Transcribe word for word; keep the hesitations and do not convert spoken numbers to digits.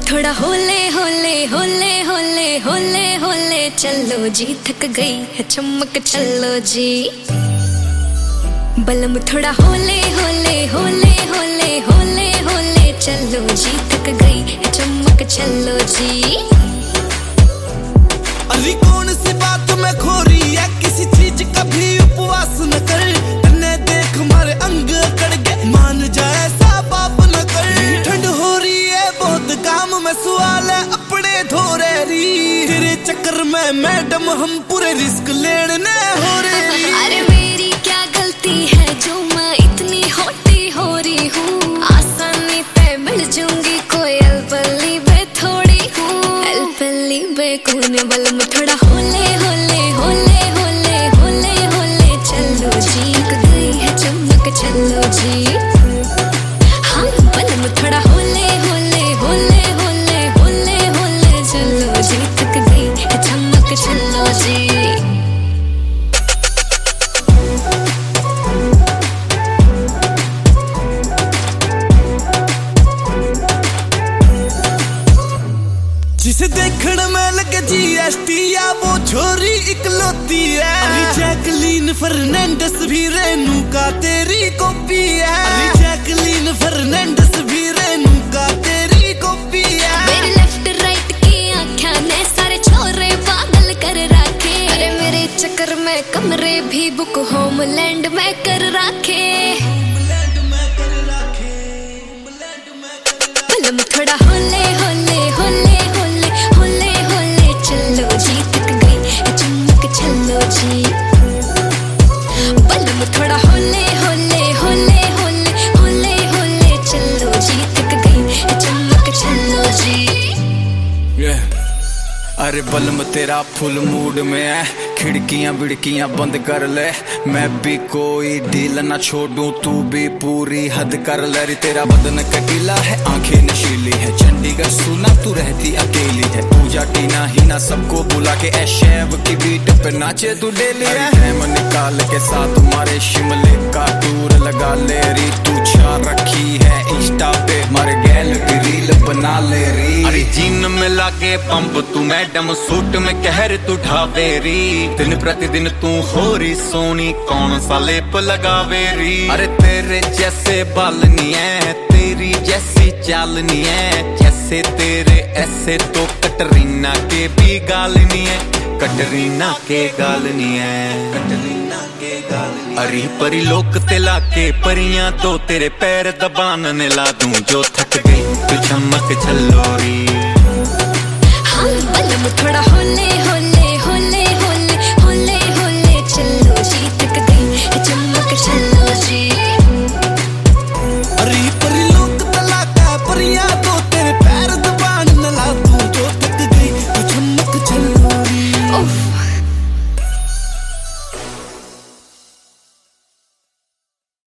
थोड़ा होले होले होले होले होले होले चलो जी, थक गई है चमक चलो जी। बलम थोड़ा होले होले होले होले होले होले चलो जी, थक गई है चमक चलो जी। अरे कौन सी बात में खो रही है, किसी चीज का भी उपवास न कर। तन्ने देख मारे अंग कड़ गए, मान जाए सा बाप न कर। ठंड हो रही है बहुत, काम में सवाल है अपने धोरे री। तेरे चक्कर में मैडम हम पूरे रिस्क लेने हो रही। अरे मेरी क्या गलती है जो मैं इतनी होती हो रही हूँ। आसानी पे मिल जाऊंगी कोई अल्पली बे थोड़ी हूँ, अल्पली बे कौन। बलम थोड़ा होले होले होले होले होले होले चलो जी, गई है चमक चलो जी। हाँ बलम थोड़ा होले होले होले होले होले होले चलो जी, थक गई है चमक चलो जी। जिसे देखने में लगे जीएसटी या वो छोरी इकलौती है। अरे जैकलीन फर्नांडिस भी रेनू का तेरी कॉपी है। अरे जैकलीन फर्नांडिस भी रेनू का तेरी कॉपी है। मेरे लेफ्ट राइट की आँखें ने सारे छोरे पागल कर रखे। अरे मेरे चक्कर में कमरे भी बुक होमलैंड में कर रखे। बलम थोड़ा होले होले होले होले होले होले चलो जी, थक गई है चमक चलो जी। बलम थोड़ा होले होले होले होले होले होले चलो जी, थक गई है चमक चलो जी। yeah. अरे बलम तेरा फुल मूड में है, खिड़कियां बिड़कियां बंद कर ले। मैं भी कोई डील ना छोड़ूं, तू भी पूरी हद कर ले। रे तेरा बदन कटीला है, आंखें नशीली है, चंडीगढ़ सुना तू रहती अकेली है। पूजा टीना ही ना सबको बुला के ऐशेव की बीट पे नाचे तू डेली है। टाइम निकाल के साथ मारे शिमले का टूर लगा ले री। तू छा रखी है इंस्टा पे, मारे गैल की रील बना ले री। अरे जीन में लागे पंप तू मैडम, सूट में कहर तू ढावेरी। दिन प्रतिदिन तू हो रही सोनी, कौन सा लेप लगावे री। अरे तेरे जैसे बाल नहीं है, तेरी जैसी चाल नहीं है। जैसे तेरे ऐसे तो कटरीना के भी गाल नहीं है, कटरीना के गाल नहीं है, कटरीना के गाल नहीं। अरे परी लोक ते लाके परियां तो तेरे पैर दबान ने ला दूं। जो थक गई तू चमक चलो री।